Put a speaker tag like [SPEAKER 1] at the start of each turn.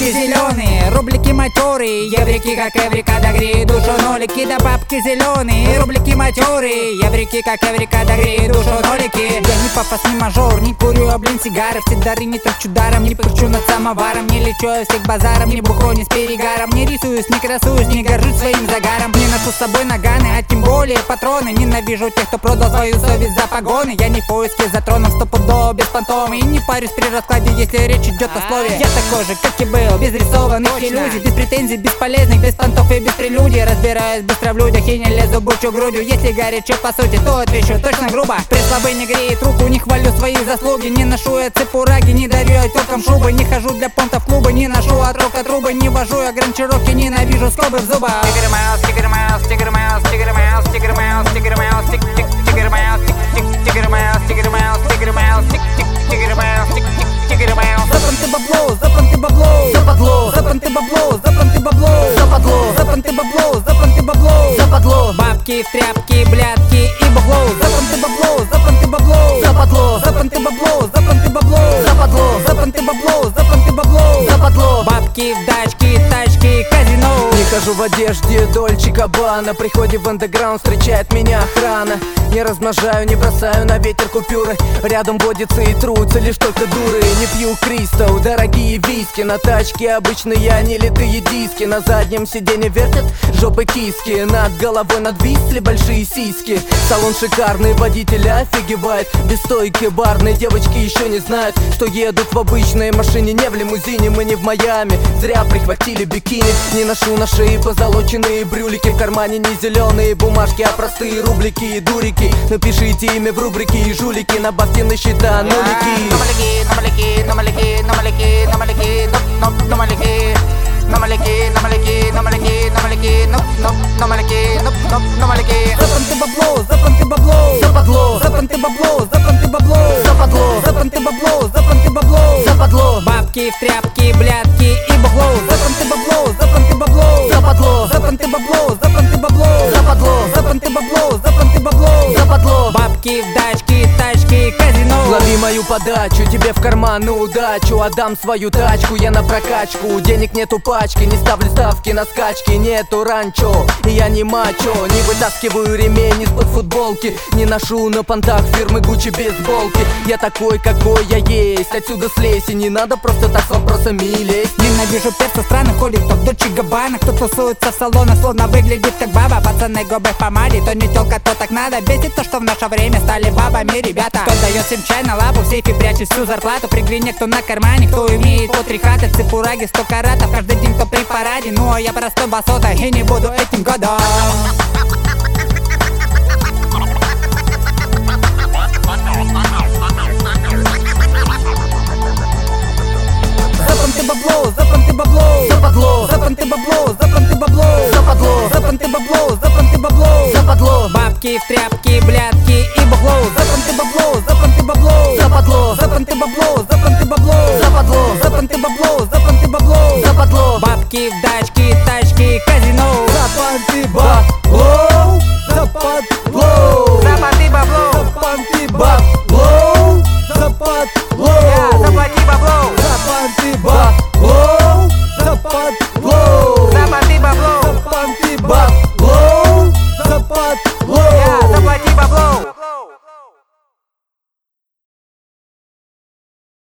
[SPEAKER 1] бабки зеленые, рублики матерые, еврики как эврика, да греет душу нолики. Да бабки зеленые, рублики матерые, еврики как эврика, да греет душу нолики. Я не папас, не мажор, не курю, сигары. Все дары не трачу даром, не пырчу над самоваром. Не лечу я всех базаром, не бухло, не с перегаром. Не рисуюсь, не красуюсь, не горжусь своим загаром. Не ношу с собой наганы, а тем более патроны. Ненавижу тех, кто продал свою совесть за погоны. Я не в поиске за троном, стопудово без фантома. И не парюсь при раскладе, если речь идет о слове. Я такой же, как и был, без рисованных иллюзий, без претензий, бесполезных, без понтов и без прелюдий. Разбираюсь быстро в людях и не лезу бучу грудью. Если горячо по сути, то отвечу точно грубо. При слабый не греет руку, не хвалю свои заслуги. Не ношу я цепураги, не дарю я тёлкам шубы. Не хожу для понтов клубы, не ношу от рока трубы. Не вожу я гранчировки, ненавижу скобы в зубах. Тигр Маус, Тигр Маус, Тигр Маус, Тигр Маус, Тигр Маус, Тигр Маус, Тигр Маус, Тигр Маус, Тигр Маус, Тигр Маус, Тигр Маус, Тигр Маус. Запанты бабло, запанты бабло, западло, запанты бабло, запанты бабло, западло, запанты бабло, запанты бабло, западло. Бабки, тряпки, блядки и бабло. Запанты бабло, запанты бабло, западло, запанты бабло, запанты бабло, западло, запанты бабло, запанты бабло, западло. Бабки, дачки, тачки, казино.
[SPEAKER 2] Не хожу в одежде Дольче Габбана. При входе в андеграунд встречает меня охрана. Не размножаю, не бросаю на ветер купюры. Рядом водятся и трутся лишь только дуры. Не пью Кристал, дорогие виски. На тачке обычные, а не литые диски. На заднем сиденье вертят жопы киски. Над головой надвисли большие сиськи. Салон шикарный, водитель офигевает. Без стойки барные девочки еще не знают, что едут в обычной машине, не в лимузине. Мы не в Майами, зря прихватили бикини. Не ношу на шее позолоченные брюлики. В кармане не зеленые бумажки, а простые рублики и дурики. Напишите имя в рубрике и жулики. Набавьте на счета нулики.
[SPEAKER 1] Намаляки, намаляки, намаляки, намаляки, намаляки, намаляки, намаляки, намаляки, намаляки, намаляки, намаляки. Запанты бабло, запанты бабло, западло, запанты бабло, запанты бабло, западло, запанты бабло, запанты бабло, западло. Бабки, тряпки, блядки и бабло. Запанты бабло, запанты бабло, западло, запанты бабло, запанты бабло, западло, запанты бабло, запанты бабло, западло. Бабки, дачки, тачки, казино.
[SPEAKER 2] Лови мою подачу, тебе в карман на удачу. Отдам свою тачку, я на прокачку. Денег нету пачки, не ставлю ставки на скачки. Нету ранчо, и я не мачо. Не вытаскиваю ремень из-под футболки. Не ношу на понтах фирмы Гуччи бейсболки. Я такой, какой я есть, отсюда слезь. И не надо просто так с вопросами лезть.
[SPEAKER 1] Ненавижу перца страны, ходит кто в Дольче Габбана. Кто тусуется в салонах, словно выглядит как баба. Пацаны губы в помаде, то не тёлка, то так надо. Бесит то, что в наше время стали бабами ребята. Кто дает всем чай на лапу, в сейфе прячет всю зарплату. При глине кто на кармане, кто имеет по 3 хаты. Цепураги 100 каратов, каждый день кто при параде. Ну а я простой басота и не буду этим годом. Запанты бабло, запанты бабло, западло, запанты бабло, запанты бабло, западло, запанты бабло, запанты бабло, западло. Бабки, тряпки, блядки